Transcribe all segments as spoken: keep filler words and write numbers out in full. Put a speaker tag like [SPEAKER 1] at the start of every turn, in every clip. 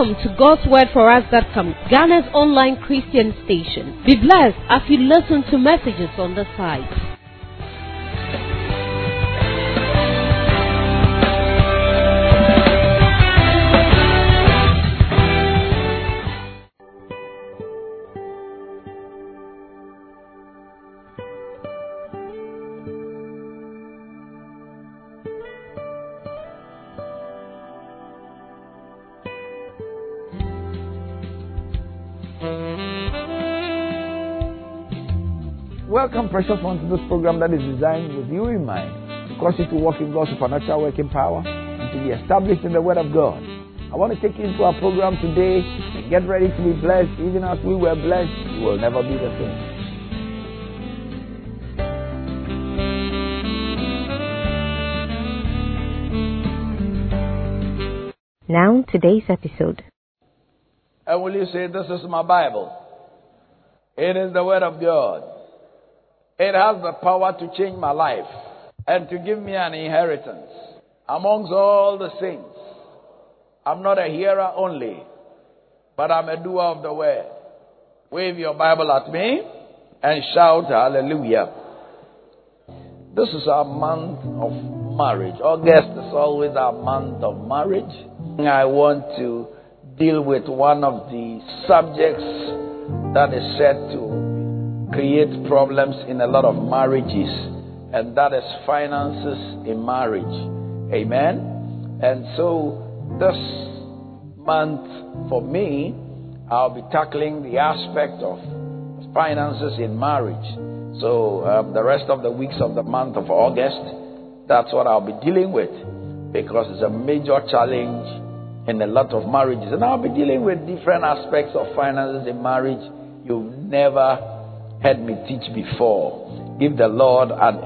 [SPEAKER 1] Welcome to God's Word For Us dot com, Ghana's online Christian station. Be blessed as you listen to messages on the site.
[SPEAKER 2] Welcome, precious ones, to this program that is designed with you in mind, to cause you to walk in God's supernatural working power and to be established in the Word of God. I want to take you into our program today and get ready to be blessed. Even as we were blessed, you will never be the same.
[SPEAKER 1] Now, today's episode.
[SPEAKER 2] And will you say, this is my Bible? It is the Word of God. It has the power to change my life and to give me an inheritance amongst all the saints. I'm not a hearer only, but I'm a doer of the word. Wave your Bible at me and shout hallelujah. This is our month of marriage. August is always our month of marriage. I want to deal with one of the subjects that is said to create problems in a lot of marriages, and that is finances in marriage. Amen. And so this month for me, I'll be tackling the aspect of finances in marriage. So um, the rest of the weeks of the month of August, that's what I'll be dealing with, because it's a major challenge in a lot of marriages. And I'll be dealing with different aspects of finances in marriage you've never heard me teach before. Give the Lord an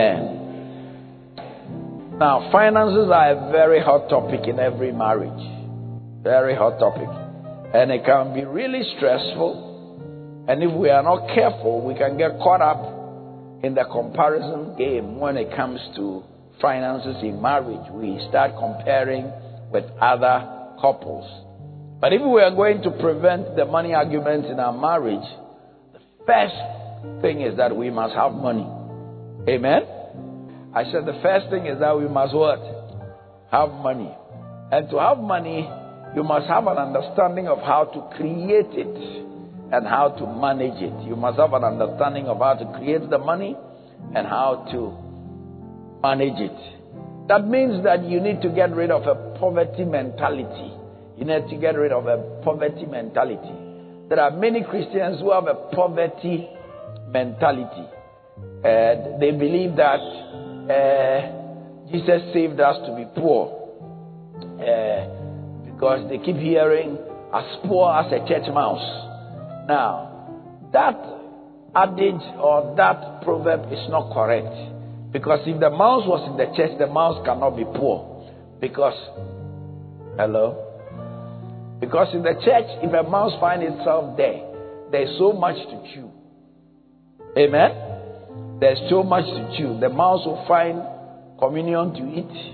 [SPEAKER 2] amen. Now, finances are a very hot topic in every marriage. Very hot topic. And it can be really stressful. And if we are not careful, we can get caught up in the comparison game when it comes to finances in marriage. We start comparing with other couples. But if we are going to prevent the money arguments in our marriage, first thing is that we must have money. Amen? I said the first thing is that we must what? Have money. And to have money, you must have an understanding of how to create it and how to manage it. You must have an understanding of how to create the money and how to manage it. That means that you need to get rid of a poverty mentality. You need to get rid of a poverty mentality. There are many Christians who have a poverty mentality. Uh, they believe that uh, Jesus saved us to be poor. Uh, because they keep hearing, as poor as a church mouse. Now, that adage or that proverb is not correct. Because if the mouse was in the church, the mouse cannot be poor. Because, hello? Because in the church, if a mouse finds itself there, there's so much to chew. Amen? There's so much to chew. The mouse will find communion to eat.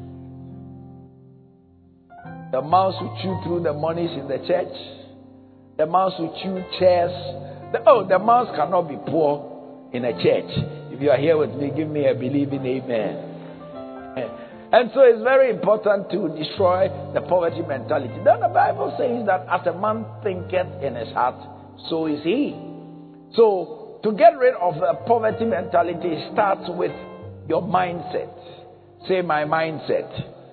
[SPEAKER 2] The mouse will chew through the monies in the church. The mouse will chew chairs. The, oh, the mouse cannot be poor in a church. If you are here with me, give me a believing amen. And so it's very important to destroy the poverty mentality. Then the Bible says that as a man thinketh in his heart, so is he. So to get rid of the poverty mentality starts with your mindset. Say, my mindset.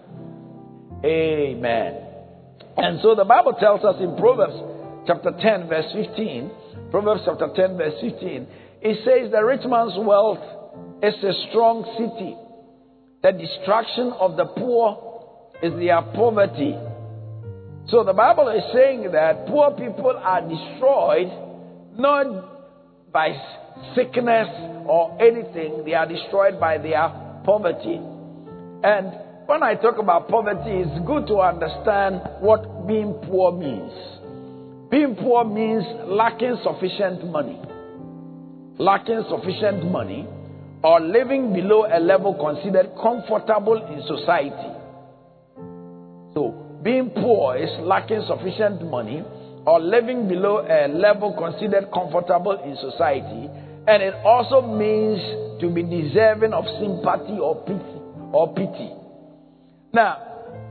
[SPEAKER 2] Amen. And so the Bible tells us in Proverbs chapter ten verse fifteen, Proverbs chapter ten verse fifteen, it says the rich man's wealth is a strong city. The destruction of the poor is their poverty. So the Bible is saying that poor people are destroyed not by sickness or anything. They are destroyed by their poverty. And when I talk about poverty, it's good to understand what being poor means. Being poor means lacking sufficient money. Lacking sufficient money or living below a level considered comfortable in society. So, being poor is lacking sufficient money or living below a level considered comfortable in society. And it also means to be deserving of sympathy or pity or pity. Now,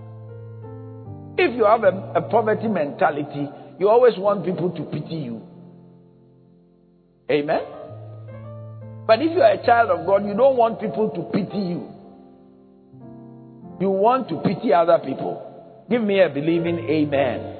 [SPEAKER 2] if you have a, a poverty mentality, you always want people to pity you. Amen? But if you are a child of God, you don't want people to pity you. You want to pity other people. Give me a believing amen.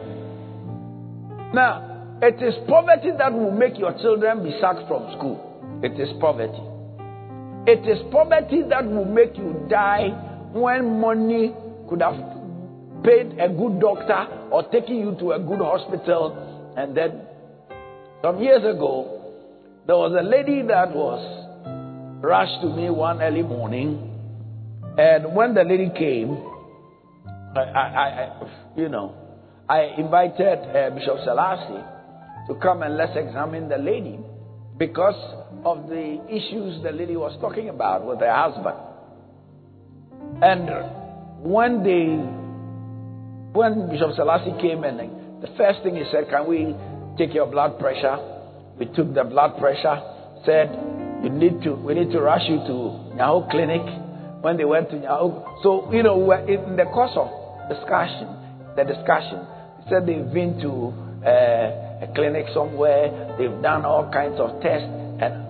[SPEAKER 2] Now, it is poverty that will make your children be sacked from school. It is poverty. It is poverty that will make you die when money could have paid a good doctor or taken you to a good hospital. And then, some years ago, there was a lady that was rushed to me one early morning. And when the lady came, I, I, I you know, I invited uh, Bishop Selassie to come and let's examine the lady because of the issues the lady was talking about with her husband. And when they, when Bishop Selassie came in, the first thing he said, "Can we take your blood pressure?" We took the blood pressure. Said, "You need to, we need to rush you to Nyaho Clinic." When they went to Nyaho, so you know, we were in the course of discussion, the discussion, he said they've been to uh, a clinic somewhere, they've done all kinds of tests, and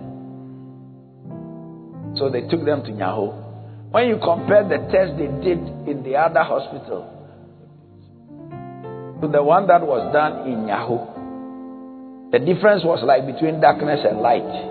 [SPEAKER 2] so they took them to Nyaho. When you compare the test they did in the other hospital to the one that was done in Nyaho, the difference was like between darkness and light.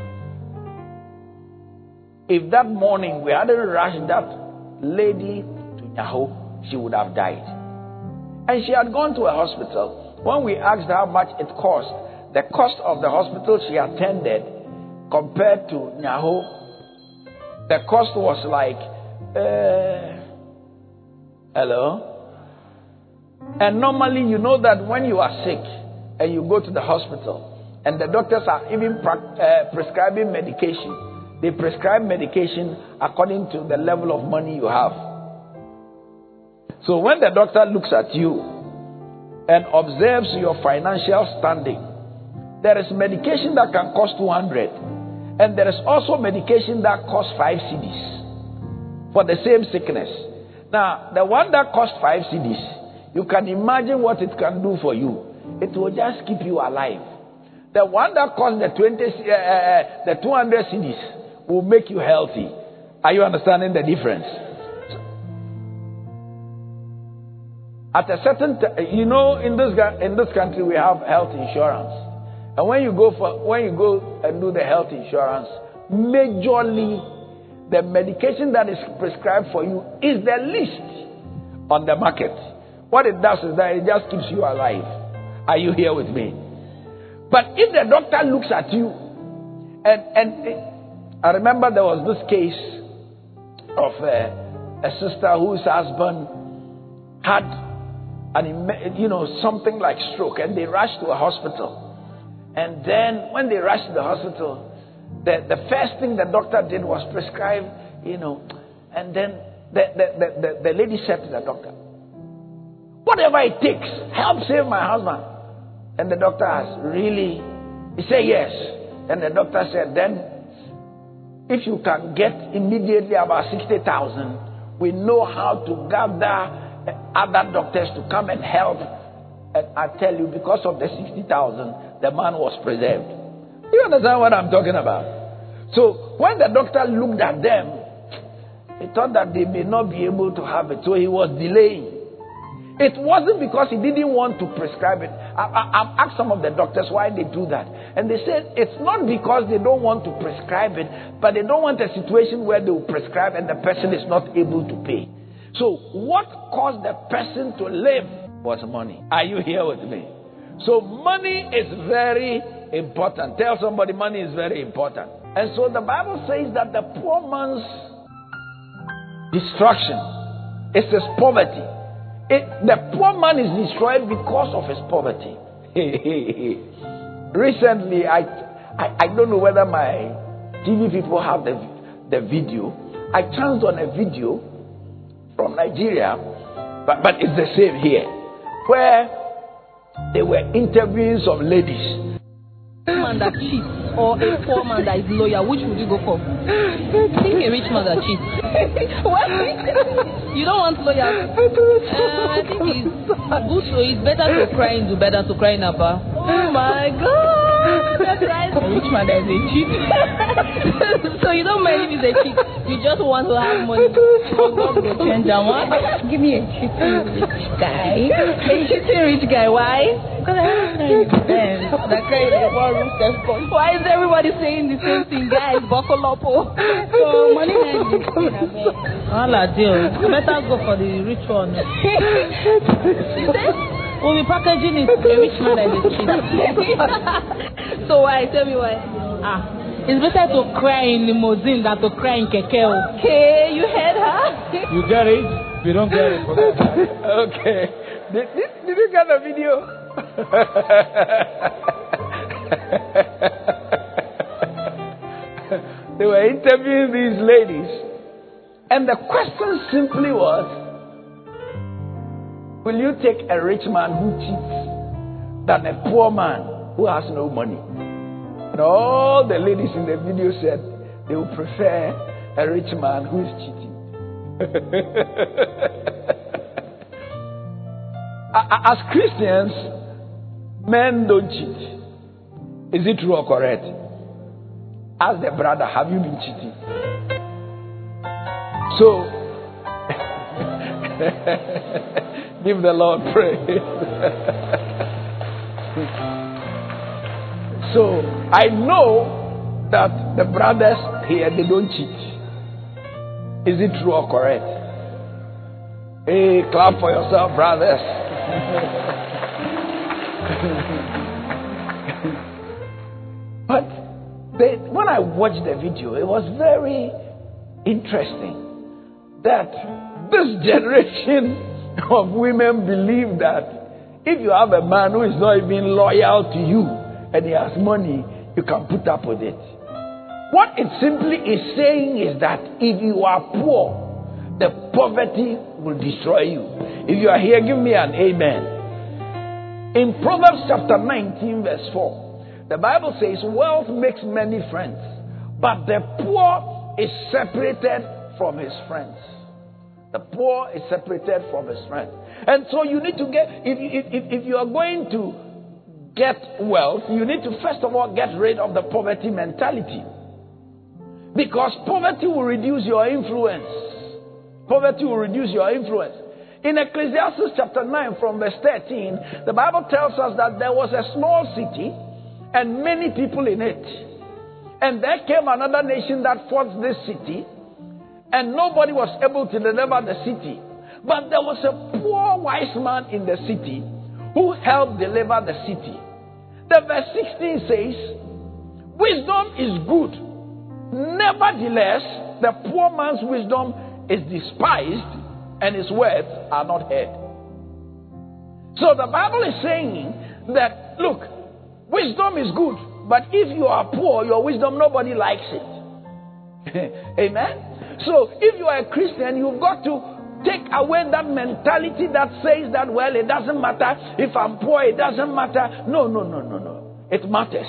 [SPEAKER 2] If that morning we hadn't rushed that lady to Nyaho, she would have died. And she had gone to a hospital. When we asked how much it cost, the cost of the hospital she attended compared to Nyaho, the cost was like, uh, hello? And normally you know that when you are sick and you go to the hospital and the doctors are even pra- uh, prescribing medication, they prescribe medication according to the level of money you have. So when the doctor looks at you and observes your financial standing, there is medication that can cost two hundred, and there is also medication that costs five cedis for the same sickness. Now, the one that costs five cedis, you can imagine what it can do for you. It will just keep you alive. The one that costs the twenty, uh, the two hundred cedis will make you healthy. Are you understanding the difference? At a certain t- you know, in this in this country we have health insurance, and when you go for when you go and do the health insurance, majorly the medication that is prescribed for you is the least on the market. What it does is that it just keeps you alive. Are you here with me? But if the doctor looks at you and and it, I remember there was this case of a, a sister whose husband had an, you know, something like stroke, and they rushed to a hospital. And then when they rushed to the hospital, the, the first thing the doctor did was prescribe, you know, and then the, the, the, the, the lady said to the doctor, "Whatever it takes, help save my husband." And the doctor asked, "Really?" He said, "Yes." And the doctor said, "Then if you can get immediately about sixty thousand, we know how to gather other doctors to come and help." And I tell you, because of the sixty thousand, the man was preserved. You understand what I'm talking about? So when the doctor looked at them, he thought that they may not be able to have it. So he was delaying. It wasn't because he didn't want to prescribe it. I, I, I've asked some of the doctors why they do that. And they said it's not because they don't want to prescribe it, but they don't want a situation where they will prescribe and the person is not able to pay. So what caused the person to live was money. Are you here with me? So money is very important. Tell somebody money is very important. And so the Bible says that the poor man's destruction is his poverty. It, the poor man is destroyed because of his poverty. Recently, I, I I don't know whether my T V people have the the video. I chanced on a video from Nigeria But, but it's the same here, where they were interviewing some ladies.
[SPEAKER 3] A man that cheats or a poor man that is loyal, which would you go for? I think a rich man that cheats. What? You don't want loyal? Uh, I think it's good, so it's better to cry in better to cry in Abba. Oh my God! That's right. A rich man that is a cheat. So you don't mind if he's a cheat. You just want to have money. Oh God, go change that one. Give me a cheating rich guy. A cheating rich guy. Why? Because I have friends that cry in the ballroom. Why is everybody saying the same thing, guys? Buckle up, oh. So money is all I do. You better go for the rich one. We'll be packaging it. A rich man is a cheat. So why? Tell me why. Ah. It's better to cry in limousine than to cry in keke. Okay, you heard her?
[SPEAKER 4] You get it? If you don't get it, forget it.
[SPEAKER 2] Okay. Did, did, did you get the video? They were interviewing these ladies, and the question simply was, will you take a rich man who cheats than a poor man who has no money? And all the ladies in the video said they would prefer a rich man who is cheating. As Christians, men don't cheat. Is it true or correct? Ask the brother, have you been cheating? So, give the Lord praise. So, I know that the brothers here, they don't cheat. Is it true or correct? Hey, clap for yourself, brothers. But they, when I watched the video, it was very interesting that this generation of women believe that if you have a man who is not even loyal to you and he has money, you can put up with it. What it simply is saying is that if you are poor, the poverty will destroy you. If you are here, give me an amen. In Proverbs chapter nineteen, verse four, the Bible says, wealth makes many friends, but the poor is separated from his friends. The poor is separated from his friends. And so you need to get, if, if, if you are going to get wealth, you need to first of all get rid of the poverty mentality. Because poverty will reduce your influence. Poverty will reduce your influence. In Ecclesiastes chapter nine from verse thirteen, the Bible tells us that there was a small city and many people in it. And there came another nation that fought this city, and nobody was able to deliver the city. But there was a poor wise man in the city who helped deliver the city. The verse sixteen says, wisdom is good. Nevertheless, the poor man's wisdom is despised and his words are not heard. So the Bible is saying that, look, wisdom is good, but if you are poor, your wisdom, nobody likes it. Amen? So if you are a Christian, you've got to take away that mentality that says that, well, it doesn't matter if I'm poor, it doesn't matter. No, no, no, no, no. It matters.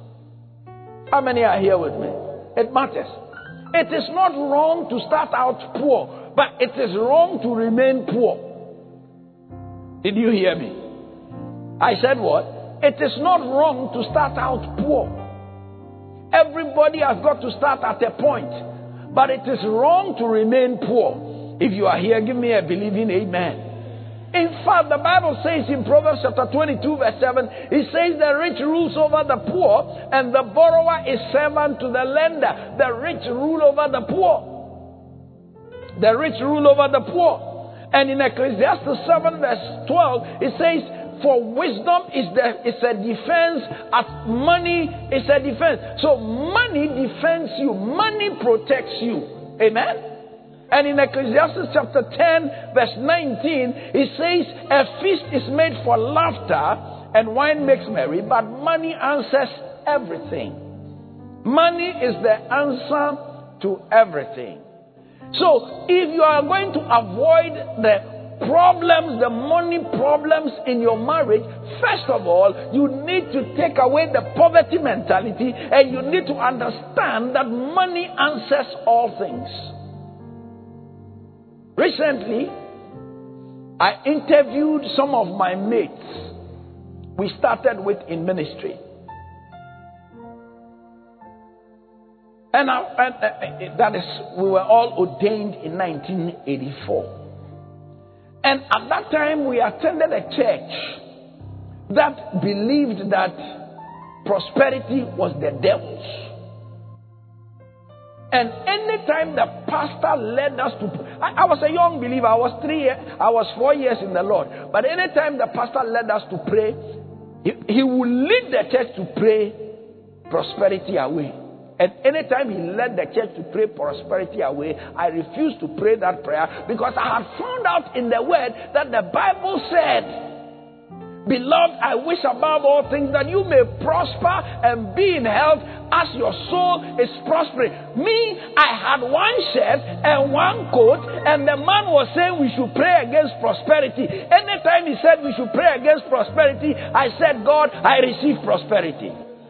[SPEAKER 2] How many are here with me? It matters. It is not wrong to start out poor, but it is wrong to remain poor. Did you hear me? I said what? It is not wrong to start out poor. Everybody has got to start at a point, but it is wrong to remain poor. If you are here, give me a believing amen. In fact, the Bible says in Proverbs chapter twenty-two verse seven, it says the rich rules over the poor and the borrower is servant to the lender. The rich rule over the poor. The rich rule over the poor. And in Ecclesiastes seven verse twelve, it says, for wisdom is the is a defense, as money is a defense. So money defends you. Money protects you. Amen? And in Ecclesiastes chapter ten, verse nineteen, it says, a feast is made for laughter and wine makes merry, but money answers everything. Money is the answer to everything. So if you are going to avoid the problems, the money problems in your marriage, first of all, you need to take away the poverty mentality, and you need to understand that money answers all things. Recently, I interviewed some of my mates we started with in ministry. And, I, and uh, that is, we were all ordained in nineteen eighty-four. And at that time, we attended a church that believed that prosperity was the devil's. And anytime the pastor led us to, I, I was a young believer. I was three years, I was four years in the Lord. But anytime the pastor led us to pray, he, he would lead the church to pray prosperity away. And anytime he led the church to pray prosperity away, I refused to pray that prayer because I had found out in the word that the Bible said, "Beloved, I wish above all things that you may prosper and be in health as your soul is prospering." Me, I had one shirt and one coat, and the man was saying we should pray against prosperity. Anytime he said we should pray against prosperity, I said, "God, I receive prosperity."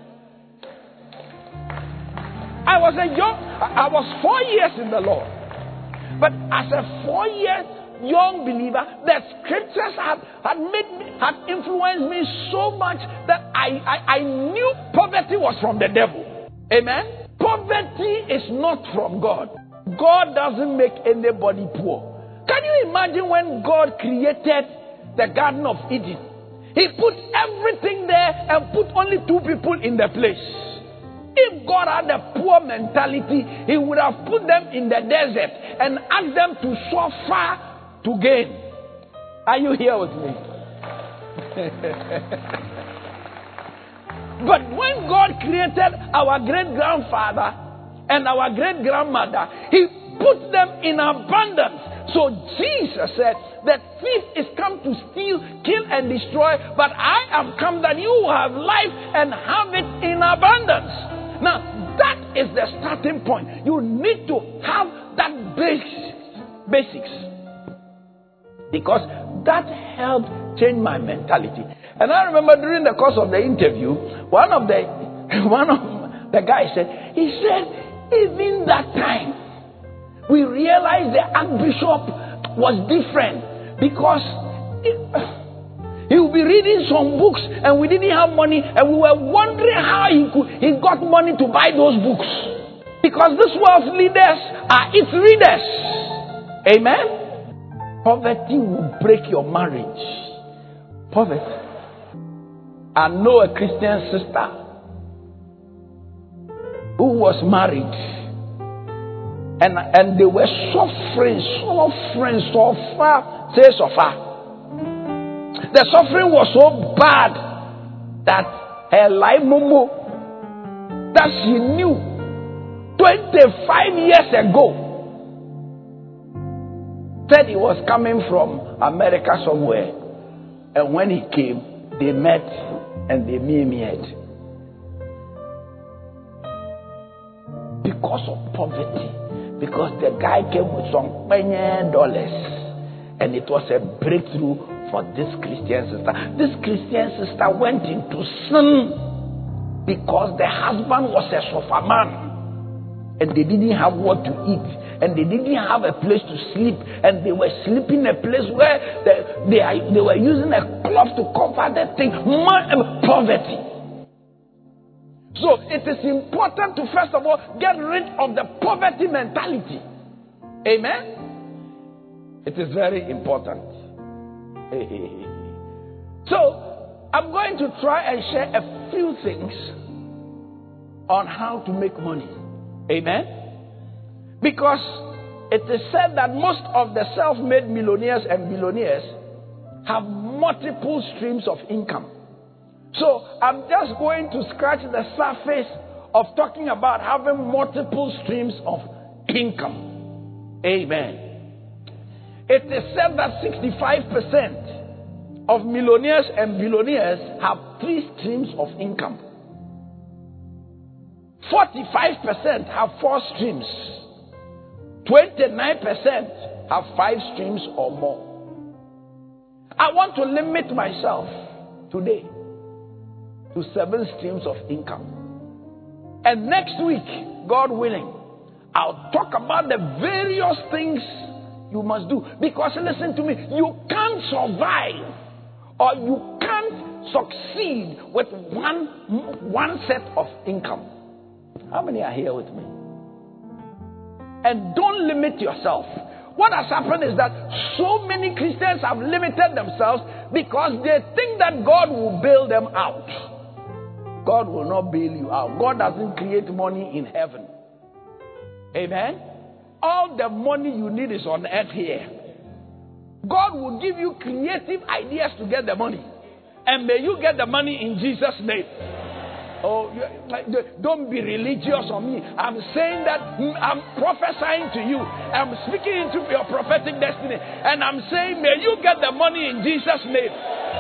[SPEAKER 2] I was a young, I was four years in the Lord. But as a four-year young believer, the scriptures had, had made me, had influenced me so much that I, I, I knew poverty was from the devil. Amen? Poverty is not from God. God doesn't make anybody poor. Can you imagine when God created the Garden of Eden? He put everything there and put only two people in the place. If God had a poor mentality, he would have put them in the desert and asked them to suffer to gain. Are you here with me? But when God created our great-grandfather and our great-grandmother, he put them in abundance. So Jesus said, "The thief is come to steal, kill, and destroy, but I am come that you will have life and have it in abundance." Now, that is the starting point. You need to have that basics, basics. Because that helped change my mentality. And I remember during the course of the interview, one of the one of the guys said, he said, even that time, we realized the Archbishop was different because it, he would be reading some books and we didn't have money and we were wondering how he could he got money to buy those books. Because this world's leaders are its readers. Amen? Poverty will break your marriage. Poverty. I know a Christian sister who was married and, and they were suffering, suffering, suffer, say suffer. The suffering was so bad that her life momo that she knew twenty-five years ago said he was coming from America somewhere. And when he came, they met and they met because of poverty. Because the guy came with some dollars and it was a breakthrough for this Christian sister. This Christian sister went into sin because the husband was a sofa man and they didn't have what to eat and they didn't have a place to sleep and they were sleeping in a place where they, they, are, they were using a cloth to cover the thing. Poverty. So it is important to first of all get rid of the poverty mentality. Amen? It is very important. So, I'm going to try and share a few things on how to make money. Amen? Because it is said that most of the self-made millionaires and billionaires have multiple streams of income. So, I'm just going to scratch the surface of talking about having multiple streams of income. Amen. It is said that sixty-five percent of millionaires and billionaires have three streams of income. forty-five percent have four streams. twenty-nine percent have five streams or more. I want to limit myself today to seven streams of income. And next week, God willing, I'll talk about the various things you must do. Because listen to me, you can't survive or you can't succeed with one, one set of income. How many are here with me? And don't limit yourself. What has happened is that so many Christians have limited themselves because they think that God will bail them out. God will not bail you out. God doesn't create money in heaven. Amen? All the money you need is on earth here. God will give you creative ideas to get the money. And may you get the money in Jesus' name. Oh, don't be religious on me. I'm saying that I'm prophesying to you. I'm speaking into your prophetic destiny. And I'm saying, may you get the money in Jesus' name.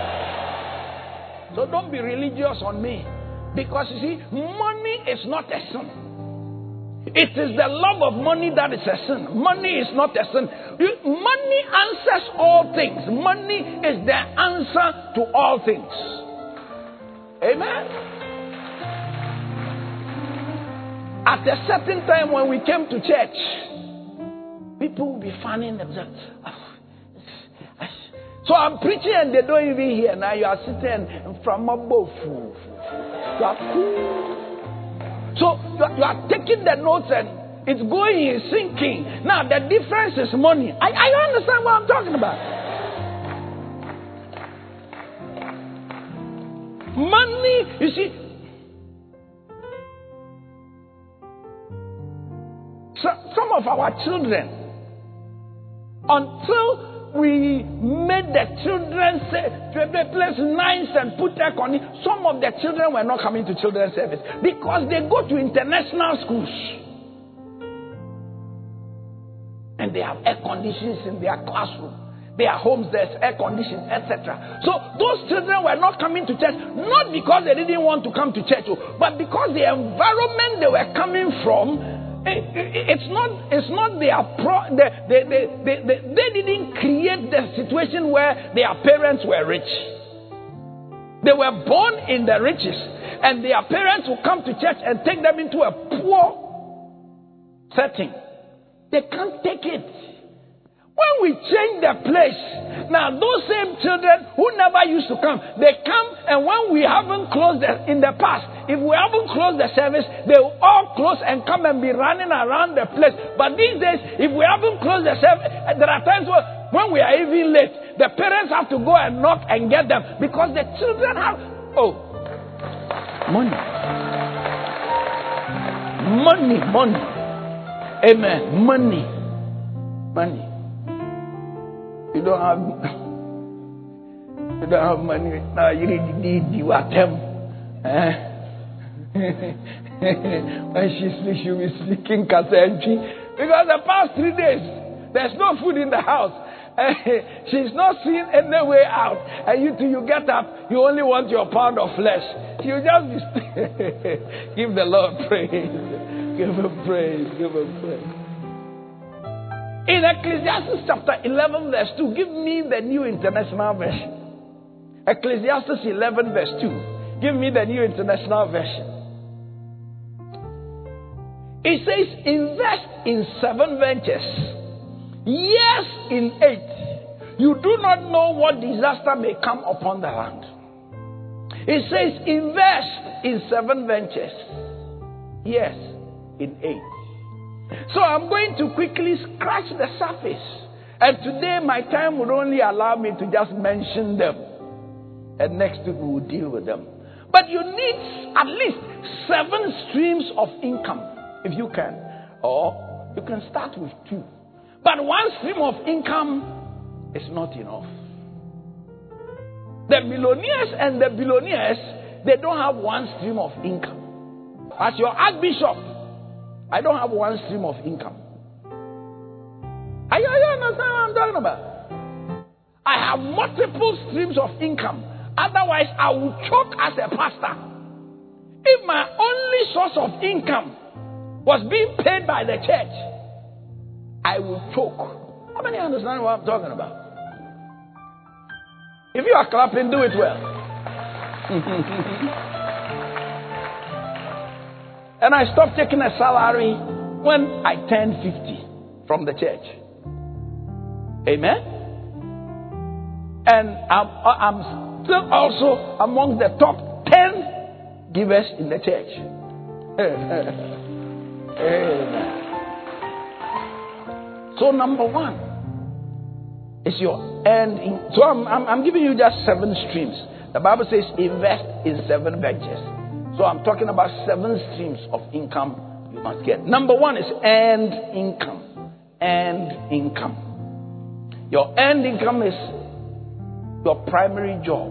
[SPEAKER 2] So don't be religious on me. Because you see, money is not a sin. It is the love of money that is a sin. Money is not a sin. Money answers all things. Money is the answer to all things. Amen. At a certain time when we came to church, people will be fanning themselves. So I'm preaching and they don't even hear. Now you are sitting from above. You are cool. So you are, you are taking the notes and it's going, it's sinking. Now the difference is money. I, I understand what I'm talking about. Money, you see. So, some of our children, until we made the children say, they place nines and put air conditioning, some of the children were not coming to children's service because they go to international schools and they have air conditionings in their classroom. Their homes, there's air conditioning, et cetera. So those children were not coming to church, not because they didn't want to come to church, but because the environment they were coming from, It's not. It's not their pro. They, they, they, they, they didn't create the situation where their parents were rich. They were born in the riches, and their parents will come to church and take them into a poor setting. They can't take it. When we change the place, now those same children who never used to come, they come, and when we haven't closed the, in the past, if we haven't closed the service, they will all close and come and be running around the place. But these days, if we haven't closed the service, there are times where, when we are even late, the parents have to go and knock and get them because the children have, oh, money. Money, money. Amen. Money. Money. You don't have, you don't have money now. You need you at them. Eh? When she speaks, she'll be speaking Kasenchi because the past three days there's no food in the house. She's not seeing any way out, and you till you get up, you only want your pound of flesh. You just be give the Lord praise, give him praise, give him praise. In Ecclesiastes chapter eleven verse two, give me the New International Version. Ecclesiastes eleven verse two, give me the New International Version. It says, invest in seven ventures, yes in eight. You do not know what disaster may come upon the land. It says, invest in seven ventures, yes in eight. So I'm going to quickly scratch the surface. And today my time would only allow me to just mention them. And next week we will deal with them. But you need at least seven streams of income, if you can. Or you can start with two. But one stream of income is not enough. The millionaires and the billionaires, they don't have one stream of income. As your archbishop, I don't have one stream of income. Are you, are you understand what I'm talking about? I have multiple streams of income. Otherwise, I will choke as a pastor. If my only source of income was being paid by the church, I will choke. How many understand what I'm talking about? If you are clapping, do it well. And I stopped taking a salary when I turned fifty from the church. Amen? And I'm, I'm still also among the top ten givers in the church. Amen. So number one is your end. In, so I'm, I'm, I'm giving you just seven streams. The Bible says invest in seven ventures. So I'm talking about seven streams of income you must get. Number one is earned income. Earned income. Your earned income is your primary job.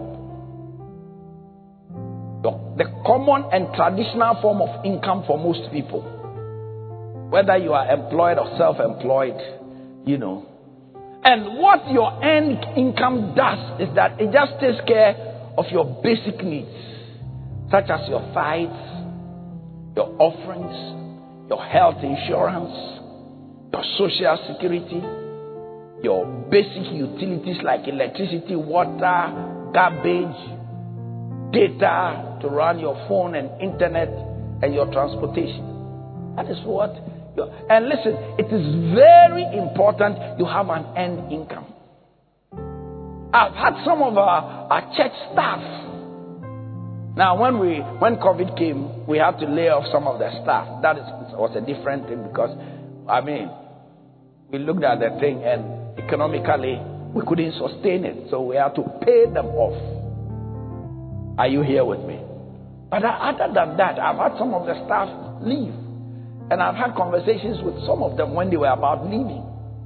[SPEAKER 2] Your, the common and traditional form of income for most people. Whether you are employed or self-employed, you know. And what your earned income does is that it just takes care of your basic needs, such as your tithes, your offerings, your health insurance, your social security, your basic utilities like electricity, water, garbage, data to run your phone and internet, and your transportation. That is what. And listen, it is very important you have an earned income. I've had some of our, our church staff. Now, when we when COVID came, we had to lay off some of the staff. That is, was a different thing because, I mean, we looked at the thing and economically we couldn't sustain it. So we had to pay them off. Are you here with me? But other than that, I've had some of the staff leave. And I've had conversations with some of them when they were about leaving.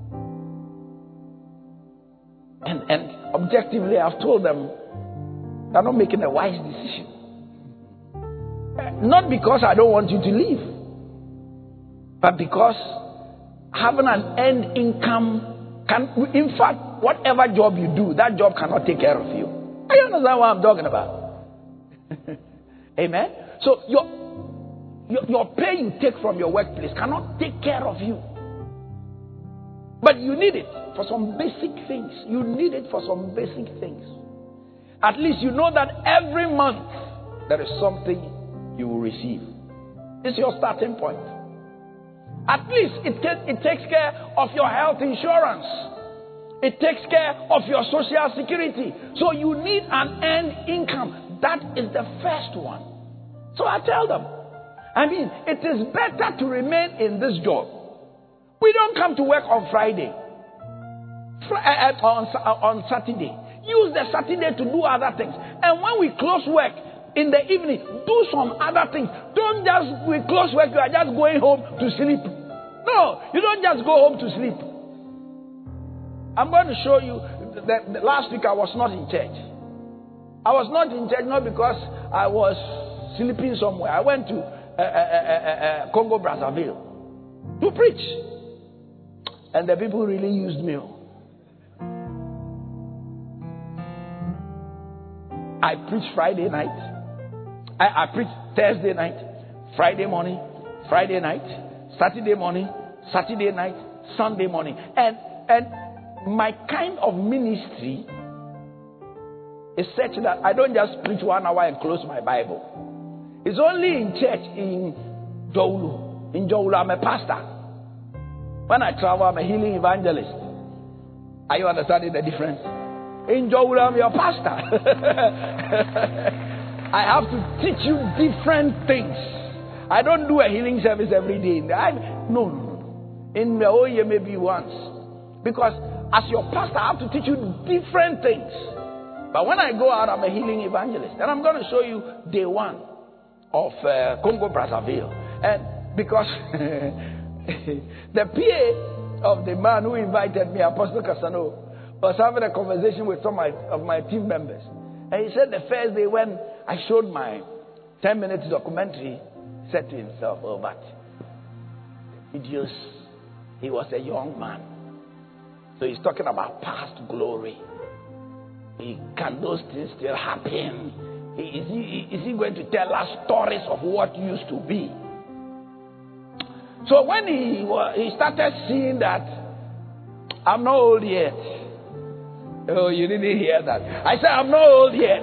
[SPEAKER 2] And, and objectively, I've told them they're not making a wise decision. Not because I don't want you to leave, but because having an earned income can, in fact, whatever job you do, that job cannot take care of you. You understand what I'm talking about? Amen? So your Your, your pay you take from your workplace cannot take care of you. But you need it for some basic things. You need it for some basic things. At least you know that every month there is something you will receive. It's your starting point. At least it, can, it takes care of your health insurance. It takes care of your social security. So you need an earned income. That is the first one. So I tell them, I mean, it is better to remain in this job. We don't come to work on Friday, Fr- uh, on, on Saturday. Use the Saturday to do other things. And when we close work in the evening, do some other things. Don't just, we close work, you are just going home to sleep. No, you don't just go home to sleep. I'm going to show you that the last week I was not in church. I was not in church not because I was sleeping somewhere. I went to Uh, uh, uh, uh, Congo Brazzaville to preach, and the people really used me. I preached Friday night, I, I preached Thursday night, Friday morning, Friday night, Saturday morning, Saturday night, Sunday morning, and and my kind of ministry is such that I don't just preach one hour and close my Bible. It's only in church in Joulu. In Joulu, I'm a pastor. When I travel, I'm a healing evangelist. Are you understanding the difference? In Joulu, I'm your pastor. I have to teach you different things. I don't do a healing service every day. I, no, no, no. In the whole year, maybe once. Because as your pastor, I have to teach you different things. But when I go out, I'm a healing evangelist. And I'm going to show you day one of uh, Congo Brazzaville, and because the P A of the man who invited me, Apostle Cassano, was having a conversation with some of my, of my team members, and he said the first day when I showed my ten minutes documentary, he said to himself, "Oh, but the videos, he was a young man, so he's talking about past glory. He, can those things still happen? Is he, is he going to tell us stories of what used to be?" So when he, he started seeing that I'm not old yet, Oh, you didn't hear that. I said, I'm not old yet.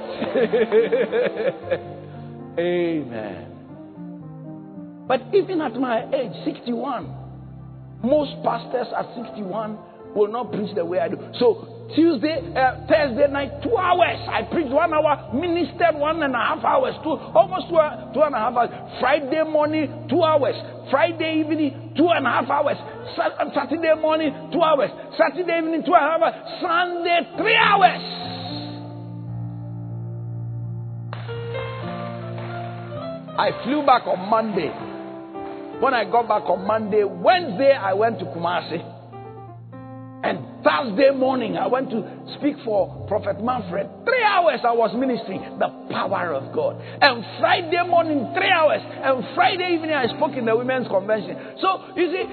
[SPEAKER 2] Amen. But even at my age, sixty-one, most pastors at sixty-one will not preach the way I do. So Tuesday, uh, Thursday night, two hours. I preached one hour, ministered one and a half hours, two, almost two, two and a half hours. Friday morning, two hours. Friday evening, two and a half hours. Saturday morning, two hours. Saturday evening, two and a half hours. Sunday, three hours. I flew back on Monday. When I got back on Monday, Wednesday, I went to Kumasi. And Thursday morning, I went to speak for Prophet Manfred. Three hours I was ministering the power of God. And Friday morning, three hours. And Friday evening, I spoke in the women's convention. So, you see,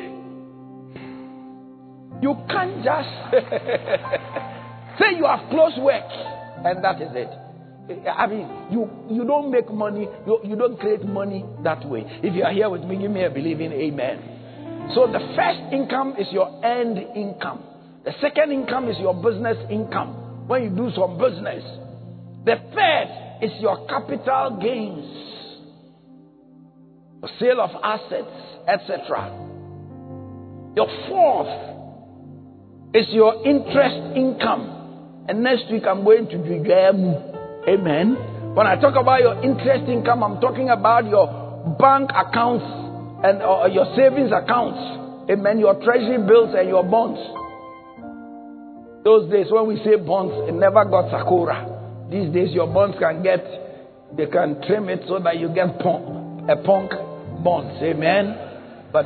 [SPEAKER 2] you can't just say you have close work, and that is it. I mean, you, you don't make money, you, you don't create money that way. If you are here with me, give me a believing amen. So the first income is your earned income. The second income is your business income, when you do some business. The third is your capital gains, the sale of assets, et cetera. Your fourth is your interest income. And next week I'm going to do Jujamu. Amen. When I talk about your interest income, I'm talking about your bank accounts and uh, your savings accounts. Amen. Your treasury bills and your bonds. Those days when we say bonds, it never got Sakura. These days your bonds can get, they can trim it so that you get punk, a punk bonds. Amen. But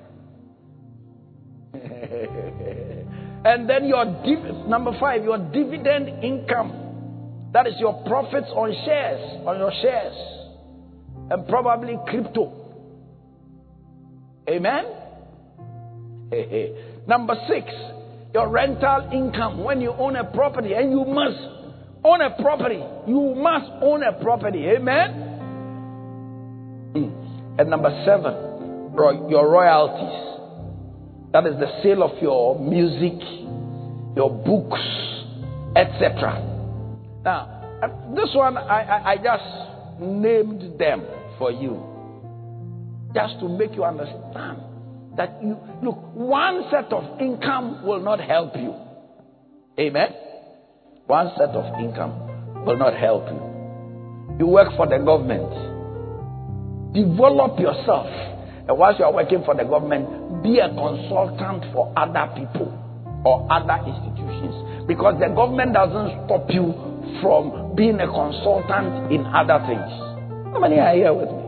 [SPEAKER 2] and then your div- number five, your dividend income. That is your profits on shares, on your shares, and probably crypto. Amen. Hey, hey. Number six, your rental income. When you own a property, and you must own a property, you must own a property. Amen. And number seven, your royalties. That is the sale of your music, your books, et cetera. Now, this one, I, I, I just named them for you. Just to make you understand that you, look, one set of income will not help you. Amen? One set of income will not help you. You work for the government. Develop yourself. And whilst you are working for the government, be a consultant for other people or other institutions. Because the government doesn't stop you from being a consultant in other things. How many are here with me?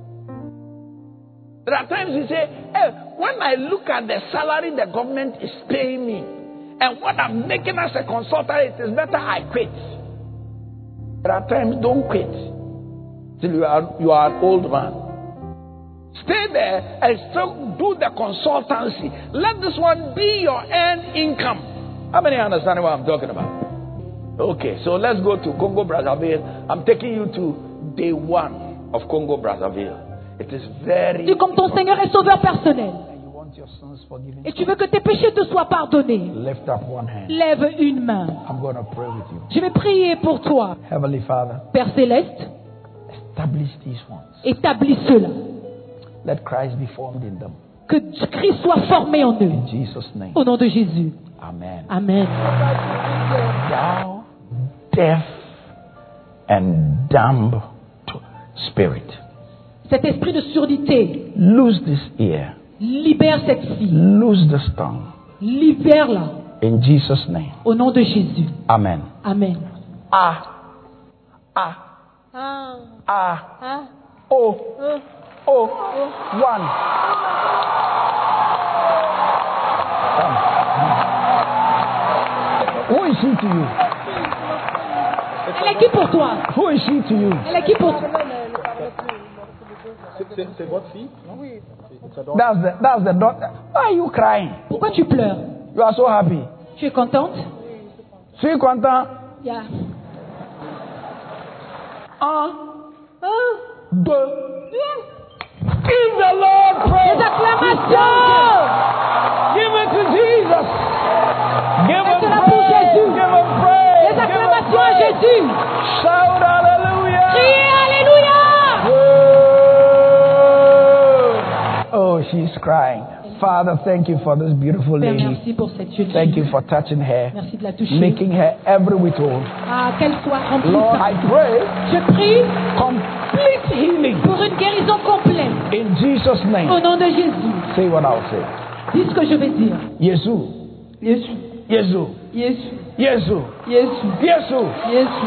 [SPEAKER 2] There are times you say, hey, when I look at the salary the government is paying me and what I'm making as a consultant, it is better I quit. There are times, don't quit till you are, you are an old man. Stay there and still do the consultancy. Let this one be your earned income. How many understand what I'm talking about? Okay, so let's go to Congo Brazzaville. I'm taking you to day one of Congo Brazzaville. It is very.
[SPEAKER 5] Tu comme ton Seigneur et Sauveur personnel.
[SPEAKER 2] And you want your sins forgiven.
[SPEAKER 5] Et tu veux que tes péchés te soient pardonnés.
[SPEAKER 2] Lift up one hand.
[SPEAKER 5] Lève une main.
[SPEAKER 2] I'm going to pray with you.
[SPEAKER 5] Je vais prier pour toi.
[SPEAKER 2] Heavenly Father.
[SPEAKER 5] Père céleste.
[SPEAKER 2] Establish these ones.
[SPEAKER 5] Établis cela.
[SPEAKER 2] Let Christ be formed in them.
[SPEAKER 5] Que Christ soit formé en eux.
[SPEAKER 2] In Jesus' name.
[SPEAKER 5] Au nom de Jésus.
[SPEAKER 2] Amen.
[SPEAKER 5] Amen.
[SPEAKER 2] Thou deaf and dumb spirit.
[SPEAKER 5] Cet esprit de surdité.
[SPEAKER 2] Lose this ear.
[SPEAKER 5] Libère cette fille.
[SPEAKER 2] Lose this tongue.
[SPEAKER 5] Libère-la.
[SPEAKER 2] In Jesus' name.
[SPEAKER 5] Au nom de Jésus.
[SPEAKER 2] Amen.
[SPEAKER 5] Amen.
[SPEAKER 2] Ah. Ah.
[SPEAKER 1] Ah.
[SPEAKER 2] Ah.
[SPEAKER 1] Ah.
[SPEAKER 2] Oh.
[SPEAKER 1] Oh.
[SPEAKER 2] Oh. One. Come. Who is she to you?
[SPEAKER 5] Elle est qui pour toi?
[SPEAKER 2] Who is she to you?
[SPEAKER 5] Elle est qui pour toi?
[SPEAKER 4] C'est votre fille? Oui.
[SPEAKER 2] That's the, that's the daughter. Why are you crying?
[SPEAKER 5] Pourquoi tu pleures?
[SPEAKER 2] You are so happy.
[SPEAKER 5] Tu es contente?
[SPEAKER 2] Suis content?
[SPEAKER 5] Yeah.
[SPEAKER 2] Un, deux. Give the Lord praise.
[SPEAKER 5] Des acclamations.
[SPEAKER 2] Give it to Jesus. Give him
[SPEAKER 5] Faites-la pour
[SPEAKER 2] praise.
[SPEAKER 5] Jésus.
[SPEAKER 2] Give him praise. she's crying. Father, thank you for this beautiful
[SPEAKER 5] Père,
[SPEAKER 2] lady.
[SPEAKER 5] merci pour cette jeune
[SPEAKER 2] Thank you
[SPEAKER 5] fille.
[SPEAKER 2] for touching her,
[SPEAKER 5] Merci de la toucher.
[SPEAKER 2] making her every whit whole.
[SPEAKER 5] Ah, qu'elle soit remplie.
[SPEAKER 2] Lord, I pray
[SPEAKER 5] Je prie
[SPEAKER 2] complete healing
[SPEAKER 5] pour une guérison complète.
[SPEAKER 2] in Jesus'
[SPEAKER 5] Au
[SPEAKER 2] name.
[SPEAKER 5] nom de Jésus.
[SPEAKER 2] Say what I'll say.
[SPEAKER 5] Dis ce que je vais dire.
[SPEAKER 2] Yesu,
[SPEAKER 3] Yesu,
[SPEAKER 2] Yesu,
[SPEAKER 3] Yesu,
[SPEAKER 2] Yesu,
[SPEAKER 3] Yesu,
[SPEAKER 2] Yesu.
[SPEAKER 3] Yesu.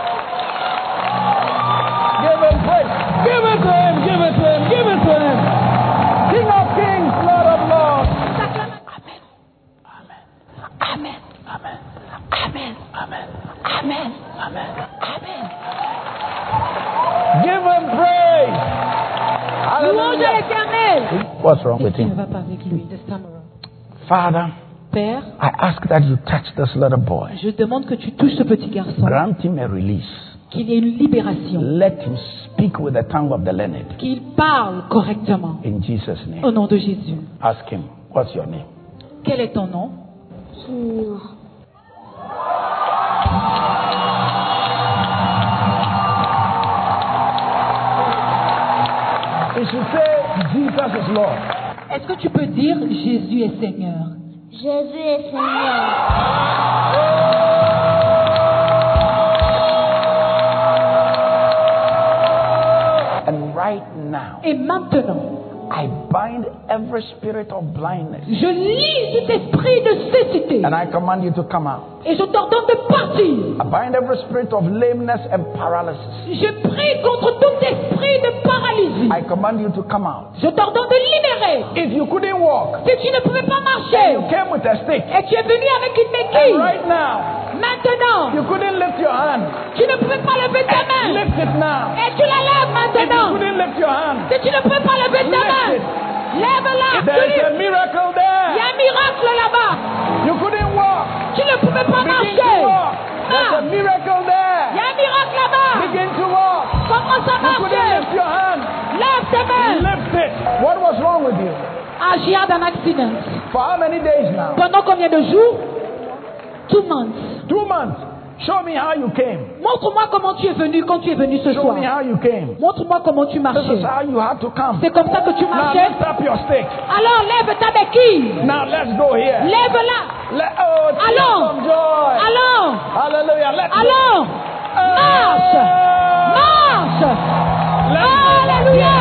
[SPEAKER 2] Give him praise. Give it to him. Give it to him. Give it to him. King of kings, Lord of lords. Amen. Amen. Amen. Amen. Amen. Amen. Amen. Amen. Give him praise.
[SPEAKER 5] Louange à l'Éternel.
[SPEAKER 2] What's wrong with
[SPEAKER 5] Qu'est-ce qui ne
[SPEAKER 2] him?
[SPEAKER 5] va pas avec lui this time around?
[SPEAKER 2] Father,
[SPEAKER 5] Père,
[SPEAKER 2] I ask that you touch this little boy.
[SPEAKER 5] je demande que tu touches ce petit garçon.
[SPEAKER 2] Grant him a release.
[SPEAKER 5] Qu'il y ait une libération.
[SPEAKER 2] Let him speak with the tongue of the learned.
[SPEAKER 5] Qu'il parle correctement.
[SPEAKER 2] In Jesus' name.
[SPEAKER 5] Au nom de Jésus.
[SPEAKER 2] Ask him, what's your name?
[SPEAKER 5] Quel est ton nom?
[SPEAKER 2] He should say, Jesus is Lord.
[SPEAKER 5] Est-ce que tu peux dire Jésus est Seigneur?
[SPEAKER 6] Jésus est Seigneur.
[SPEAKER 2] And right now,
[SPEAKER 5] Et maintenant,
[SPEAKER 2] I bind every spirit of blindness.
[SPEAKER 5] je lis tout esprit de cécité.
[SPEAKER 2] And I command you to come out.
[SPEAKER 5] Et je t'ordonne de partir.
[SPEAKER 2] I bind every spirit of lameness and paralysis.
[SPEAKER 5] Je prie contre tout esprit de paralysie.
[SPEAKER 2] I command you to come out.
[SPEAKER 5] Je t'ordonne de libérer.
[SPEAKER 2] If you couldn't walk,
[SPEAKER 5] Si tu ne pouvais pas marcher
[SPEAKER 2] you came with a stick.
[SPEAKER 5] et tu es venu avec une
[SPEAKER 2] And
[SPEAKER 5] béquille,
[SPEAKER 2] right now,
[SPEAKER 5] maintenant,
[SPEAKER 2] you couldn't lift your hand.
[SPEAKER 5] tu ne pouvais pas lever ta main.
[SPEAKER 2] Lift it now.
[SPEAKER 5] Et tu la lèves
[SPEAKER 2] If you
[SPEAKER 5] maintenant.
[SPEAKER 2] couldn't lift your hand,
[SPEAKER 5] Si tu ne peux pas lever ta main,
[SPEAKER 2] lift it.
[SPEAKER 5] lève-la.
[SPEAKER 2] There is a miracle
[SPEAKER 5] Il y a
[SPEAKER 2] there.
[SPEAKER 5] un miracle là-bas.
[SPEAKER 2] You couldn't walk.
[SPEAKER 5] Tu ne pouvais pas
[SPEAKER 2] Begin to
[SPEAKER 5] marcher.
[SPEAKER 2] walk. There's a
[SPEAKER 5] Ah,
[SPEAKER 2] miracle
[SPEAKER 5] il y
[SPEAKER 2] there.
[SPEAKER 5] a un miracle là-bas.
[SPEAKER 2] Begin to walk.
[SPEAKER 5] Commence à
[SPEAKER 2] You couldn't
[SPEAKER 5] marcher.
[SPEAKER 2] lift your hand.
[SPEAKER 5] Lève tes mains.
[SPEAKER 2] Lift it. What was wrong with you?
[SPEAKER 5] Ah, j'ai eu un accident.
[SPEAKER 2] For how many days now?
[SPEAKER 5] Pendant combien de jours? Two months.
[SPEAKER 2] Two months. Show me how you came.
[SPEAKER 5] Montre-moi comment tu es venu quand tu es venu ce
[SPEAKER 2] Show
[SPEAKER 5] soir.
[SPEAKER 2] me how you came.
[SPEAKER 5] Montre-moi comment tu
[SPEAKER 2] This
[SPEAKER 5] marchais.
[SPEAKER 2] is how you had to come.
[SPEAKER 5] C'est comme ça que tu
[SPEAKER 2] Now
[SPEAKER 5] marchais.
[SPEAKER 2] lift up your stick.
[SPEAKER 5] Alors lève ta béquille.
[SPEAKER 2] Now let's go here.
[SPEAKER 5] Lève-la.
[SPEAKER 2] Let, oh, tears
[SPEAKER 5] Allons.
[SPEAKER 2] of joy.
[SPEAKER 5] Allons.
[SPEAKER 2] Hallelujah. Let's go.
[SPEAKER 5] Allons. Marche. Marche. Alléluia.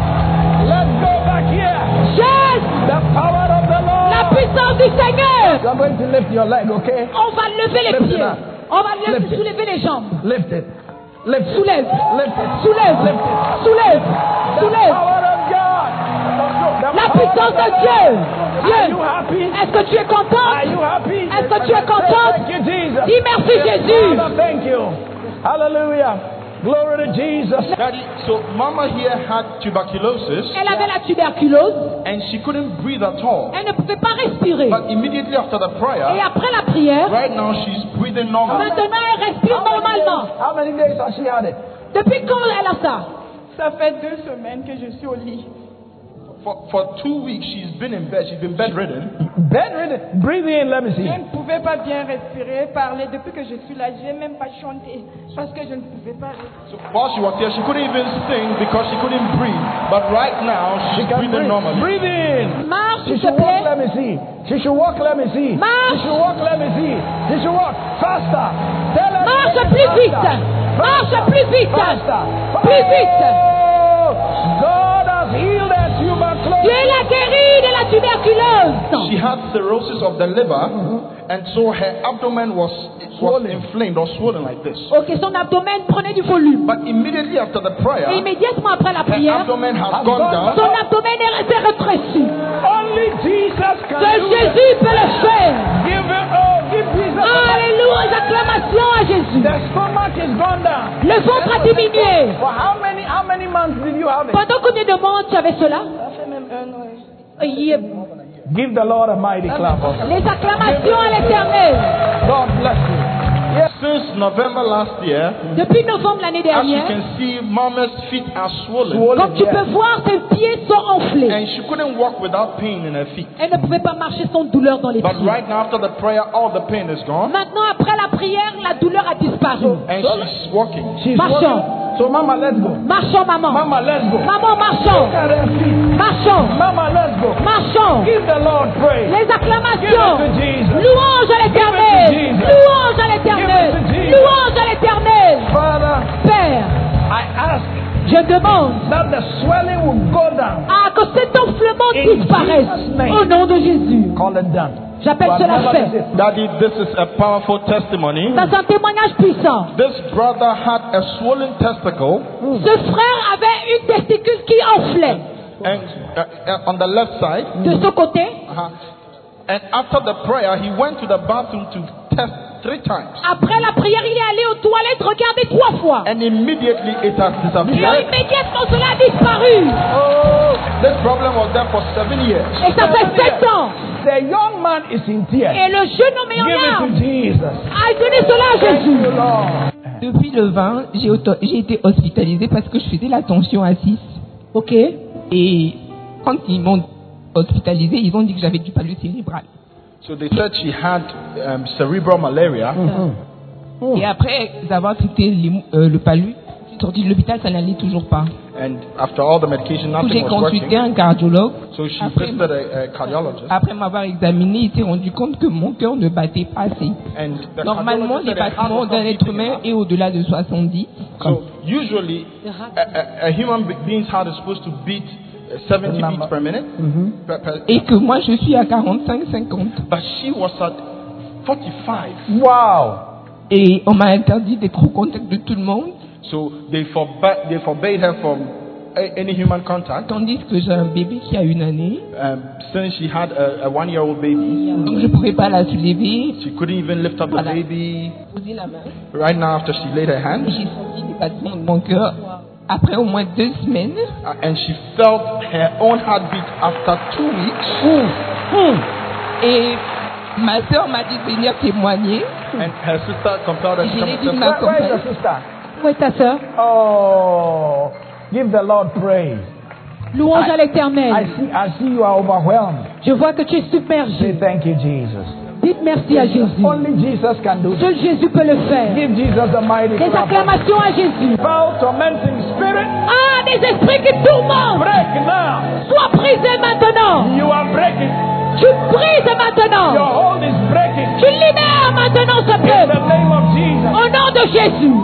[SPEAKER 2] Let's go back here.
[SPEAKER 5] Jette
[SPEAKER 2] The power of the
[SPEAKER 5] la
[SPEAKER 2] Lord.
[SPEAKER 5] puissance du Seigneur.
[SPEAKER 2] You're going to lift your leg, okay?
[SPEAKER 5] On va lever les
[SPEAKER 2] Lift it
[SPEAKER 5] pieds.
[SPEAKER 2] up.
[SPEAKER 5] On va lever-
[SPEAKER 2] Lift it.
[SPEAKER 5] soulever les jambes.
[SPEAKER 2] Lift it. Lift it.
[SPEAKER 5] Soulève.
[SPEAKER 2] Lift it.
[SPEAKER 5] Soulève.
[SPEAKER 2] Lift it.
[SPEAKER 5] Soulève.
[SPEAKER 2] The
[SPEAKER 5] Soulève.
[SPEAKER 2] power of God. The
[SPEAKER 5] La
[SPEAKER 2] power
[SPEAKER 5] puissance
[SPEAKER 2] of the
[SPEAKER 5] de Dieu.
[SPEAKER 2] Lord. Are
[SPEAKER 5] Dieu.
[SPEAKER 2] you happy?
[SPEAKER 5] Est-ce que tu es
[SPEAKER 2] Are
[SPEAKER 5] content?
[SPEAKER 2] you happy?
[SPEAKER 5] Est-ce que tu es contente?
[SPEAKER 2] Thank you, Jesus.
[SPEAKER 5] Dis merci, Jésus.
[SPEAKER 2] Father, thank you. Hallelujah. Glory to Jesus.
[SPEAKER 4] Daddy, so Mama here had tuberculosis
[SPEAKER 5] Elle avait la tuberculose.
[SPEAKER 4] and she couldn't breathe at all.
[SPEAKER 5] Elle ne pouvait pas respirer.
[SPEAKER 4] But immediately after the
[SPEAKER 5] Et
[SPEAKER 4] prayer,
[SPEAKER 5] après la prière,
[SPEAKER 4] right now she's breathing normally.
[SPEAKER 5] maintenant elle respire normalement.
[SPEAKER 2] How many days has she had it?
[SPEAKER 5] Depuis quand elle a ça?
[SPEAKER 3] Ça fait deux semaines que je suis au lit.
[SPEAKER 4] For, for two weeks she's been in bed, she's been bedridden.
[SPEAKER 2] Bedridden. Breathe in, let me see.
[SPEAKER 3] Je ne pouvais pas bien respirer, parler. Depuis que je suis là, je n'ai même pas chanté parce que je ne pouvais pas respirer.
[SPEAKER 4] So while she was here, she couldn't even sing because she couldn't breathe. But right now she's
[SPEAKER 2] She can
[SPEAKER 4] breathing
[SPEAKER 2] breathe.
[SPEAKER 4] normally.
[SPEAKER 2] Breathe in.
[SPEAKER 5] Marche,
[SPEAKER 2] She
[SPEAKER 5] s'il te
[SPEAKER 2] should walk,
[SPEAKER 5] plaît.
[SPEAKER 2] let me see. She should walk, let me see.
[SPEAKER 5] Marche.
[SPEAKER 2] She should walk, let me see. She should walk faster. Tell her
[SPEAKER 5] Marche
[SPEAKER 2] to
[SPEAKER 5] plus
[SPEAKER 2] faster.
[SPEAKER 5] vite. Marche plus vite.
[SPEAKER 2] Faster.
[SPEAKER 5] Plus vite.
[SPEAKER 2] Oh, God has healed her tuberculosis.
[SPEAKER 5] Dieu l'a guérie de la tuberculose.
[SPEAKER 4] She had cirrhosis of the liver, and so her abdomen was was
[SPEAKER 2] Swollen.
[SPEAKER 4] inflamed or swollen like this.
[SPEAKER 5] Ok, son abdomen prenait du volume.
[SPEAKER 4] But immediately after the prayer,
[SPEAKER 5] Et immédiatement après la
[SPEAKER 4] her
[SPEAKER 5] prière,
[SPEAKER 4] abdomen has
[SPEAKER 2] Has
[SPEAKER 4] gone
[SPEAKER 2] gone
[SPEAKER 4] down.
[SPEAKER 5] son abdomen est resté rétréci.
[SPEAKER 2] Only Jesus can
[SPEAKER 5] Seul
[SPEAKER 2] do it.
[SPEAKER 5] Jésus peut le faire.
[SPEAKER 2] Give it, oh, give Jesus.
[SPEAKER 5] Alléluia, acclamation à Jésus.
[SPEAKER 2] The stomach is gone down.
[SPEAKER 5] Le ventre a diminué.
[SPEAKER 2] For how many, how many months did you have it?
[SPEAKER 5] Pendant combien de mois tu avais cela?
[SPEAKER 3] Ça fait même un an.
[SPEAKER 5] Et
[SPEAKER 2] Give the Lord a mighty clap. of-
[SPEAKER 5] les acclamations à l'Éternel.
[SPEAKER 2] God bless you.
[SPEAKER 4] Since November last year,
[SPEAKER 5] Depuis novembre l'année
[SPEAKER 4] as you
[SPEAKER 5] dernière,
[SPEAKER 4] can see, Mama's feet are swollen,
[SPEAKER 2] Swollen,
[SPEAKER 5] comme tu
[SPEAKER 2] yes.
[SPEAKER 5] peux voir, ses pieds sont enflés.
[SPEAKER 4] and she couldn't walk without pain in her feet.
[SPEAKER 5] Elle ne pouvait pas marcher sans douleur dans les
[SPEAKER 4] But
[SPEAKER 5] pieds.
[SPEAKER 4] right now, after the prayer, all the pain is gone,
[SPEAKER 5] Maintenant, après la prière, la douleur a disparu.
[SPEAKER 4] and she's walking.
[SPEAKER 2] She's
[SPEAKER 5] Marchons.
[SPEAKER 2] walking. So, Mama, let's go.
[SPEAKER 5] Marchons, maman.
[SPEAKER 2] Mama, let's go.
[SPEAKER 5] Maman, marchons.
[SPEAKER 2] Look at their feet.
[SPEAKER 5] Marchons.
[SPEAKER 2] Mama, let's go.
[SPEAKER 5] Marchons.
[SPEAKER 2] Give the Lord praise.
[SPEAKER 5] Les
[SPEAKER 2] Give
[SPEAKER 5] acclamations.
[SPEAKER 2] it to Jesus.
[SPEAKER 5] Louange à l'éternel.
[SPEAKER 2] Give it to Jesus.
[SPEAKER 5] Louange à l'éternel.
[SPEAKER 2] Give it to Jesus.
[SPEAKER 5] Louange à l'éternel.
[SPEAKER 2] Father,
[SPEAKER 5] Père,
[SPEAKER 2] I ask
[SPEAKER 5] je demande
[SPEAKER 2] that the swelling will go down.
[SPEAKER 5] à que cet enflement
[SPEAKER 2] In
[SPEAKER 5] disparaisse.
[SPEAKER 2] Jesus' name.
[SPEAKER 5] Au nom de Jésus.
[SPEAKER 2] Call it done.
[SPEAKER 5] J'appelle
[SPEAKER 2] You are
[SPEAKER 5] cela
[SPEAKER 2] never
[SPEAKER 5] fait.
[SPEAKER 2] the same.
[SPEAKER 4] Daddy, this is a powerful testimony.
[SPEAKER 5] C'est un témoignage puissant.
[SPEAKER 4] This brother had a swollen testicle,
[SPEAKER 5] Ce frère avait une testicule qui enflait
[SPEAKER 4] and uh, uh, on the left side.
[SPEAKER 5] de ce côté.
[SPEAKER 4] Uh-huh. And after the prayer, he went to the bathroom to test three times.
[SPEAKER 5] Après la prière, il est allé aux toilettes regarder trois fois.
[SPEAKER 4] And immediately it has
[SPEAKER 5] Et
[SPEAKER 4] disappeared.
[SPEAKER 5] immédiatement, cela a disparu.
[SPEAKER 4] Oh, this problem was there for seven years.
[SPEAKER 5] Et ça fait sept ans.
[SPEAKER 2] The young man is in tears.
[SPEAKER 5] Et le jeune homme est en
[SPEAKER 2] Give it
[SPEAKER 5] larmes
[SPEAKER 2] to Jesus.
[SPEAKER 5] a donné cela à
[SPEAKER 2] Thank
[SPEAKER 5] Jésus.
[SPEAKER 2] you, Lord.
[SPEAKER 7] Depuis le vingt, j'ai auto- j'ai été hospitalisée parce que je faisais la tension à six.
[SPEAKER 5] Ok.
[SPEAKER 7] Et quand ils m'ont hospitalisée, ils ont dit que j'avais du palud cérébral.
[SPEAKER 4] So they said she had um, cerebral malaria.
[SPEAKER 7] Et après avoir traité les- euh, le palud, je suis sortie de l'hôpital, ça n'allait toujours pas.
[SPEAKER 4] And after all the medication,
[SPEAKER 7] Donc j'ai
[SPEAKER 4] nothing was
[SPEAKER 7] consulté
[SPEAKER 4] working.
[SPEAKER 7] un cardiologue.
[SPEAKER 4] So she
[SPEAKER 7] Après,
[SPEAKER 4] visited a, a cardiologist.
[SPEAKER 7] après m'avoir examiné, il s'est rendu compte que mon cœur ne battait pas assez.
[SPEAKER 4] And the
[SPEAKER 7] Normalement,
[SPEAKER 4] cardiologist
[SPEAKER 7] les
[SPEAKER 4] said her heart
[SPEAKER 7] battements
[SPEAKER 4] was
[SPEAKER 7] d'un
[SPEAKER 4] not
[SPEAKER 7] être
[SPEAKER 4] beating
[SPEAKER 7] humain
[SPEAKER 4] enough.
[SPEAKER 7] est au-delà de soixante-dix.
[SPEAKER 4] So usually, a, a, a human be- being's heart is supposed to beat uh, seventy beats per minute. Per- per-
[SPEAKER 7] Et que moi, je suis à quarante-cinq cinquante.
[SPEAKER 4] but she was at forty-five.
[SPEAKER 2] Wow.
[SPEAKER 7] Et on m'a interdit d'être au contact de tout le monde.
[SPEAKER 4] So they forbade, they forbade her from a, any human contact.
[SPEAKER 7] Tandis que j'ai un bébé qui a une année.
[SPEAKER 4] Um, since she had a, a one-year-old baby,
[SPEAKER 7] Donc je ne pourrais pas la soulever.
[SPEAKER 4] she couldn't even lift up the
[SPEAKER 7] Voilà.
[SPEAKER 4] baby.
[SPEAKER 7] Poser la main.
[SPEAKER 4] Right now, after she laid her hand,
[SPEAKER 7] J'ai senti les battements de mon cœur. Après au moins deux semaines.
[SPEAKER 4] uh, and she felt her own heartbeat after two weeks.
[SPEAKER 7] Et ma soeur m'a dit de venir témoigner.
[SPEAKER 4] And her sister compelled her to
[SPEAKER 7] Je
[SPEAKER 4] come
[SPEAKER 7] l'ai
[SPEAKER 4] and
[SPEAKER 7] dit de
[SPEAKER 4] testify.
[SPEAKER 2] Where, where is
[SPEAKER 7] m'accompagner.
[SPEAKER 2] your sister?
[SPEAKER 5] Où est ta sœur?
[SPEAKER 2] Oh, give the Lord praise.
[SPEAKER 5] Louange à
[SPEAKER 2] I
[SPEAKER 5] l'éternel.
[SPEAKER 2] see, I see you are overwhelmed.
[SPEAKER 5] Je vois que tu es
[SPEAKER 2] Say
[SPEAKER 5] submergé.
[SPEAKER 2] thank you, Jesus.
[SPEAKER 5] Dites merci à Jésus.
[SPEAKER 2] Only Jesus can do this.
[SPEAKER 5] Seul Jésus peut le faire.
[SPEAKER 2] Give Jesus a mighty
[SPEAKER 5] Des
[SPEAKER 2] clap.
[SPEAKER 5] acclamations à Jésus.
[SPEAKER 2] Foul tormenting spirit,
[SPEAKER 5] Ah, des esprits qui tourmentent.
[SPEAKER 2] break now.
[SPEAKER 5] Sois brisé maintenant.
[SPEAKER 2] You are breaking.
[SPEAKER 5] Tu brises
[SPEAKER 2] Your
[SPEAKER 5] maintenant.
[SPEAKER 2] hold is breaking.
[SPEAKER 5] Tu libères maintenant ce
[SPEAKER 2] In the
[SPEAKER 5] peuple.
[SPEAKER 2] name of Jesus.
[SPEAKER 5] Au nom de Jésus.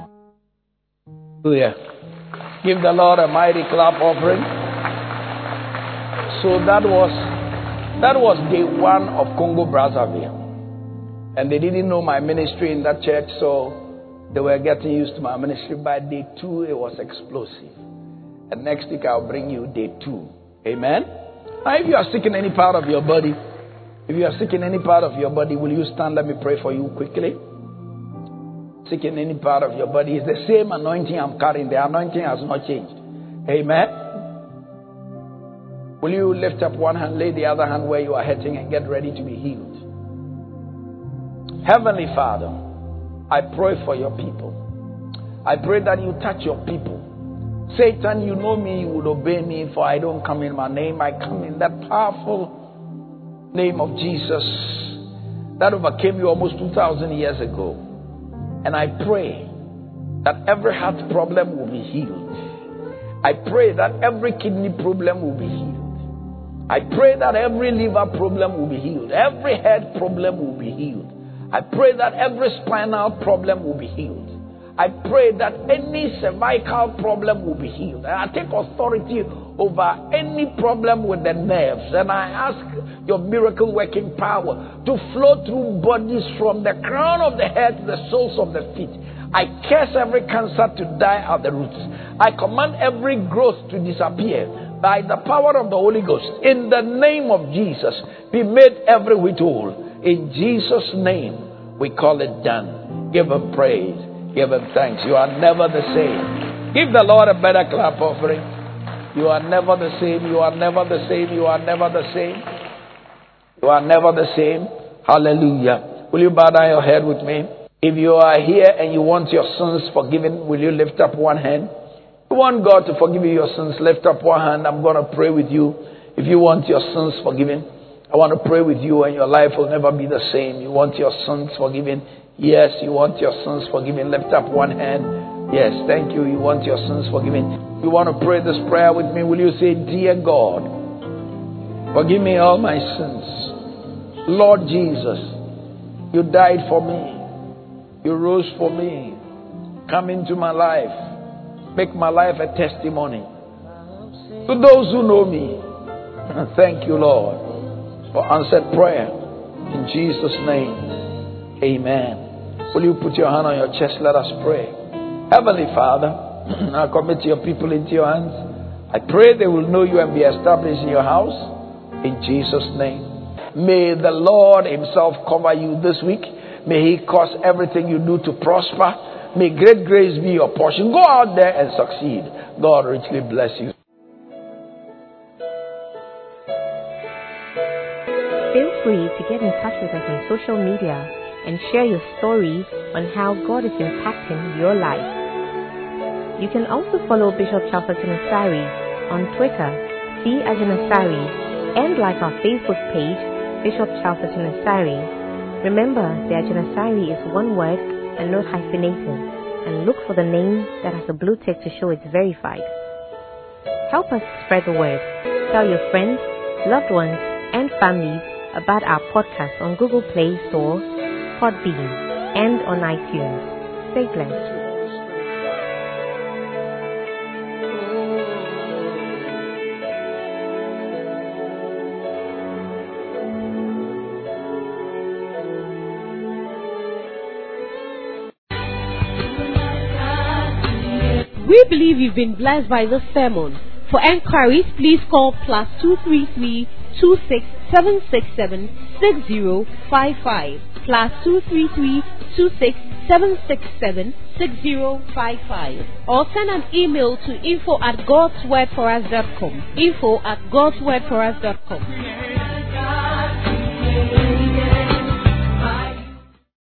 [SPEAKER 2] Hallelujah. Give the Lord a mighty clap offering. So that was that was day one of Congo Brazzaville. And they didn't know my ministry in that church, so they were getting used to my ministry. By day two, it was explosive. And next week I'll bring you day two. Amen. Now if you are sick in any part of your body, if you are sick in any part of your body, will you stand? Let me pray for you quickly. Sick in any part of your body. It's the same anointing I'm carrying. The anointing has not changed. Amen. Will you lift up one hand, lay the other hand where you are hurting, and get ready to be healed? Heavenly Father, I pray for your people. I pray that you touch your people. Satan, you know me, you would obey me, for I don't come in my name. I come in that powerful name of Jesus that overcame you almost two thousand years ago. And I pray that every heart problem will be healed. I pray that every kidney problem will be healed. I pray that every liver problem will be healed. Every head problem will be healed. I pray that every spinal problem will be healed. I pray that any cervical problem will be healed. And I take authority over any problem with the nerves. And I ask your miracle working power to flow through bodies from the crown of the head to the soles of the feet. I curse every cancer to die at the roots. I command every growth to disappear by the power of the Holy Ghost. In the name of Jesus, be made every whit whole. In Jesus' name, we call it done. Give him praise. Give him thanks. You are never the same. Give the Lord a better clap offering. You are never the same. You are never the same. You are never the same. You are never the same. Hallelujah. Will you bow down your head with me? If you are here and you want your sins forgiven, will you lift up one hand? If you want God to forgive you your sins, lift up one hand. I'm going to pray with you. If you want your sins forgiven, I want to pray with you and your life will never be the same. You want your sins forgiven? Yes, you want your sins forgiven. Lift up one hand. Yes, thank you. You want your sins forgiven. You want to pray this prayer with me? Will you say, Dear God, forgive me all my sins. Lord Jesus, you died for me. You rose for me. Come into my life. Make my life a testimony. To those who know me, thank you, Lord, for answered prayer. In Jesus' name, amen. Will you put your hand on your chest? Let us pray. Heavenly Father, I commit your people into your hands. I pray they will know you and be established in your house. In Jesus' name. May the Lord himself cover you this week. May he cause everything you do to prosper. May great grace be your portion. Go out there and succeed. God richly bless you.
[SPEAKER 8] Feel free to get in touch with us on social media and share your story on how God is impacting your life. You can also follow Bishop Charles Asari on Twitter, C. Ajanasari, and like our Facebook page, Bishop Charles Asari. Remember, the Ajanasari is one word and not hyphenated, and look for the name that has a blue tick to show it's verified. Help us spread the word. Tell your friends, loved ones, and families about our podcast on Google Play Store, Podbean, and on iTunes. Stay blessed.
[SPEAKER 1] We believe you've been blessed by this sermon. For enquiries, please call plus two three three two six seven six seven six zero five five plus two three three two six seven six seven six zero five five, or send an email to info at godswordforus dot com. Info at godswordforus dot com.